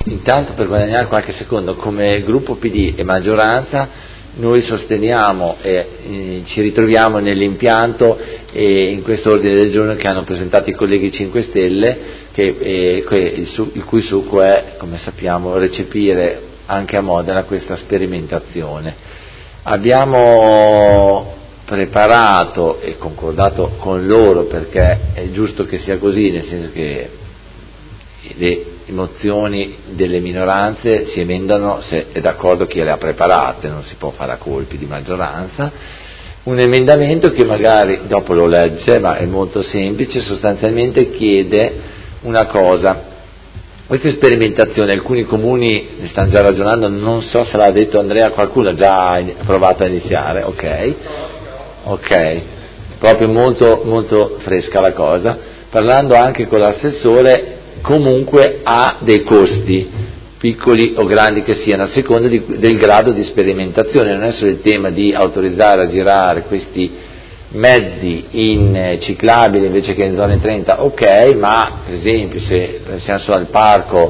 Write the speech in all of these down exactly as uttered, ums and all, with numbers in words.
intanto per guadagnare qualche secondo, come gruppo P D e maggioranza noi sosteniamo e eh, ci ritroviamo nell'impianto e in questo ordine del giorno che hanno presentato i colleghi cinque Stelle, che, eh, que, il, su, il cui succo è, come sappiamo, recepire anche a Modena questa sperimentazione. Abbiamo preparato e concordato con loro, perché è giusto che sia così, nel senso che le mozioni delle minoranze si emendano se è d'accordo chi le ha preparate, non si può fare a colpi di maggioranza. Un emendamento che magari dopo lo legge, ma è molto semplice, sostanzialmente chiede una cosa: queste sperimentazioni alcuni comuni ne stanno già ragionando, non so se l'ha detto Andrea, qualcuno ha già provato a iniziare, ok, ok, proprio molto, molto fresca la cosa, parlando anche con l'assessore. Comunque ha dei costi, piccoli o grandi che siano, a seconda di, del grado di sperimentazione. Non è solo il tema di autorizzare a girare questi mezzi in eh, ciclabili invece che in zone trenta, ok, ma per esempio se siamo solo al parco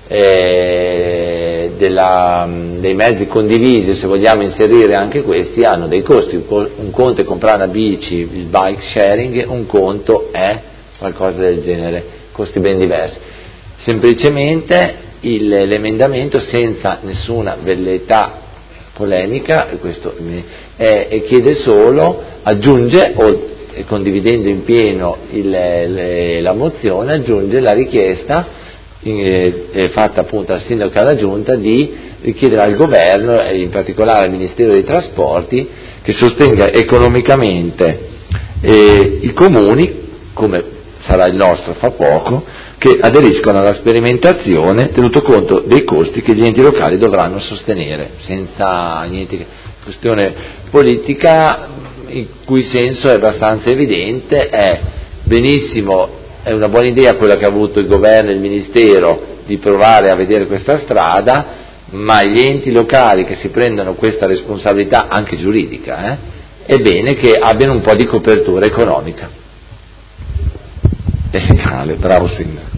eh, della, dei mezzi condivisi, se vogliamo inserire anche questi, hanno dei costi. Un conto è comprare una bici, il bike sharing, un conto è qualcosa del genere, costi ben diversi. Semplicemente il, l'emendamento, senza nessuna velleità polemica, questo è, e chiede solo, aggiunge, o condividendo in pieno il, le, la mozione, aggiunge la richiesta eh, fatta appunto al sindaco e alla giunta di richiedere al governo e in particolare al Ministero dei Trasporti che sostenga economicamente eh, i comuni, come sarà il nostro fra poco, che aderiscono alla sperimentazione, tenuto conto dei costi che gli enti locali dovranno sostenere, senza niente. Questione politica in cui senso è abbastanza evidente, è benissimo, è una buona idea quella che ha avuto il governo e il ministero di provare a vedere questa strada, ma gli enti locali che si prendono questa responsabilità anche giuridica, eh, è bene che abbiano un po' di copertura economica. Legale, bravo sindaco.